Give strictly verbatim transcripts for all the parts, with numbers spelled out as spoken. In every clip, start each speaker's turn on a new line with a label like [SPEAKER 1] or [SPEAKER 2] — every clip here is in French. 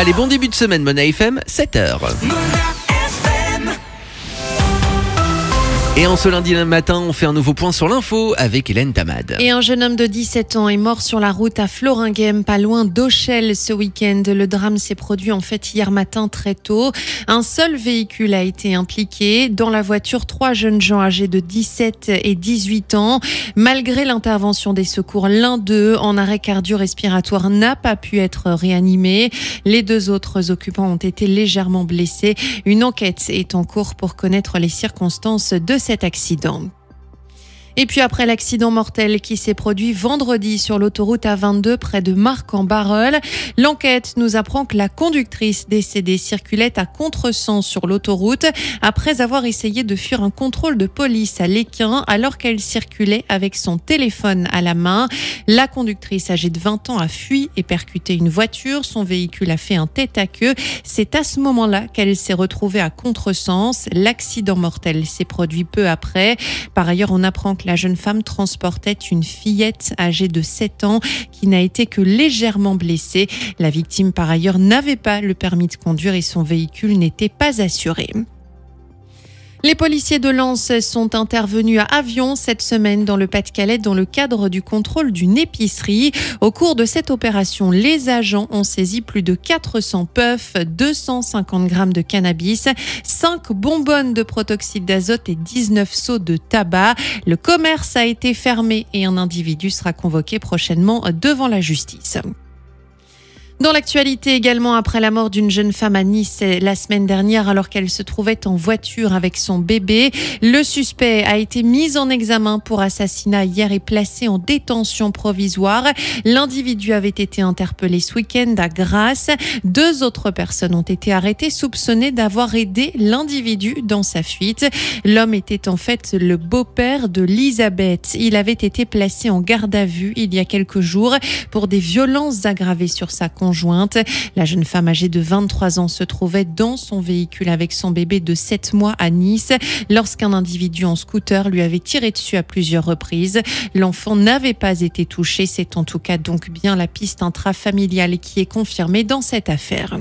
[SPEAKER 1] Allez, bon début de semaine, Mona F M, sept heures. Et en ce lundi matin, on fait un nouveau point sur l'info avec Hélène Tamad.
[SPEAKER 2] Et un jeune homme de dix-sept ans est mort sur la route à Floringhem, pas loin d'Auchel ce week-end. Le drame s'est produit en fait hier matin très tôt. Un seul véhicule a été impliqué. Dans la voiture, trois jeunes gens âgés de dix-sept et dix-huit ans. Malgré l'intervention des secours, l'un d'eux, en arrêt cardio-respiratoire, n'a pas pu être réanimé. Les deux autres occupants ont été légèrement blessés. Une enquête est en cours pour connaître les circonstances de cet accident. Et puis après l'accident mortel qui s'est produit vendredi sur l'autoroute A vingt-deux près de Marcq-en-Barœul, l'enquête nous apprend que la conductrice décédée circulait à contresens sur l'autoroute après avoir essayé de fuir un contrôle de police à Léquin alors qu'elle circulait avec son téléphone à la main. La conductrice âgée de vingt ans a fui et percuté une voiture. Son véhicule a fait un tête-à-queue. C'est à ce moment-là qu'elle s'est retrouvée à contresens. L'accident mortel s'est produit peu après. Par ailleurs, on apprend que la jeune femme transportait une fillette âgée de sept ans qui n'a été que légèrement blessée. La victime, par ailleurs, n'avait pas le permis de conduire et son véhicule n'était pas assuré. Les policiers de Lens sont intervenus à Avion cette semaine dans le Pas-de-Calais dans le cadre du contrôle d'une épicerie. Au cours de cette opération, les agents ont saisi plus de quatre cents puffs, deux cent cinquante grammes de cannabis, cinq bonbonnes de protoxyde d'azote et dix-neuf seaux de tabac. Le commerce a été fermé et un individu sera convoqué prochainement devant la justice. Dans l'actualité également, après la mort d'une jeune femme à Nice la semaine dernière alors qu'elle se trouvait en voiture avec son bébé, le suspect a été mis en examen pour assassinat hier et placé en détention provisoire. L'individu avait été interpellé ce week-end à Grasse. Deux autres personnes ont été arrêtées soupçonnées d'avoir aidé l'individu dans sa fuite. L'homme était en fait le beau-père de Elisabeth. Il avait été placé en garde à vue il y a quelques jours pour des violences aggravées sur sa conjointe. La jeune femme âgée de vingt-trois ans se trouvait dans son véhicule avec son bébé de sept mois à Nice lorsqu'un individu en scooter lui avait tiré dessus à plusieurs reprises. L'enfant n'avait pas été touché. C'est en tout cas donc bien la piste intrafamiliale qui est confirmée dans cette affaire.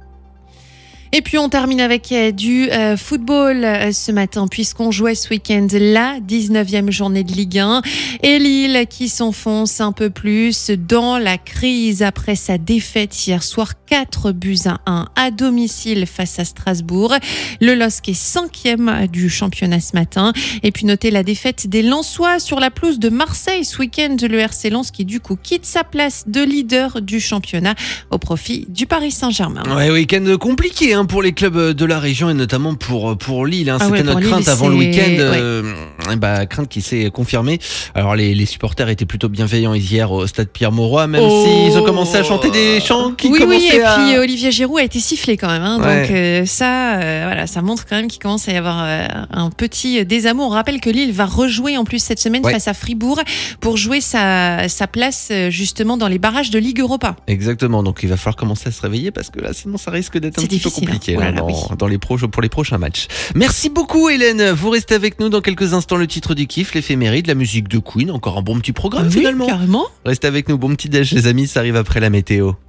[SPEAKER 2] Et puis on termine avec du euh, football euh, ce matin puisqu'on jouait ce week-end la dix-neuvième journée de Ligue un et Lille qui s'enfonce un peu plus dans la crise après sa défaite hier soir quatre buts à un à domicile face à Strasbourg. Le L O S C est cinquième du championnat ce matin. Et puis notez la défaite des Lensois sur la pelouse de Marseille ce week-end. Le R C Lens qui du coup quitte sa place de leader du championnat au profit du Paris Saint-Germain.
[SPEAKER 1] Ouais, week-end compliqué hein, pour les clubs de la région et notamment pour, pour Lille. Hein.
[SPEAKER 2] Ah
[SPEAKER 1] C'était
[SPEAKER 2] ouais,
[SPEAKER 1] notre
[SPEAKER 2] Lille,
[SPEAKER 1] crainte avant
[SPEAKER 2] c'est...
[SPEAKER 1] le week-end.
[SPEAKER 2] Ouais.
[SPEAKER 1] Euh, bah, crainte qui s'est confirmée. Alors les, les supporters étaient plutôt bienveillants hier au stade Pierre-Mauroy, même oh. s'ils ont commencé à chanter des chants qui
[SPEAKER 2] oui,
[SPEAKER 1] commençaient
[SPEAKER 2] oui, et
[SPEAKER 1] à...
[SPEAKER 2] puis euh, Olivier Giroud a été sifflé quand même. Hein,
[SPEAKER 1] ouais.
[SPEAKER 2] Donc euh, ça, euh, voilà, ça montre quand même qu'il commence à y avoir euh, un petit désamour. On rappelle que Lille va rejouer en plus cette semaine ouais. face à Fribourg pour jouer sa, sa place justement dans les barrages de Ligue Europa.
[SPEAKER 1] Exactement, donc il va falloir commencer à se réveiller parce que là sinon ça risque d'être un
[SPEAKER 2] C'est
[SPEAKER 1] petit peu compliqué hein.
[SPEAKER 2] oh là là,
[SPEAKER 1] dans,
[SPEAKER 2] oui.
[SPEAKER 1] dans les pro, pour les prochains matchs. Merci beaucoup Hélène, vous restez avec nous dans quelques instants. Le titre du kiff, l'éphéméride, la musique de Queen, encore un bon petit programme
[SPEAKER 2] oui,
[SPEAKER 1] finalement.
[SPEAKER 2] Carrément.
[SPEAKER 1] Restez avec nous, bon petit déj les amis, ça arrive après la météo.